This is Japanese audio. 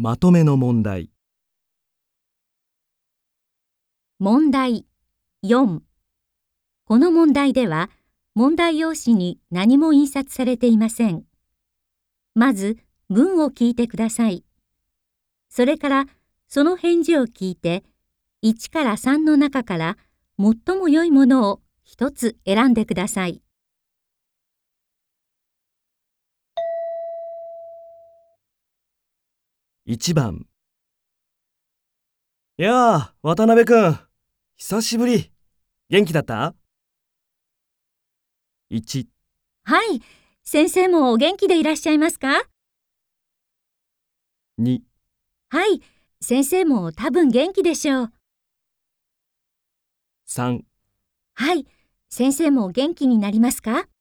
まとめの問題。 問題4。この問題では、問題用紙に何も印刷されていません。まず、文を聞いてください。それから、その返事を聞いて、1から3の中から最も良いものを一つ選んでください。 1番。やあ、渡辺くん。久しぶり。元気だった？ 1、 はい、先生もお元気でいらっしゃいますか？ 2、 はい、先生も多分元気でしょう。 3。 はい、先生も元気になりますか？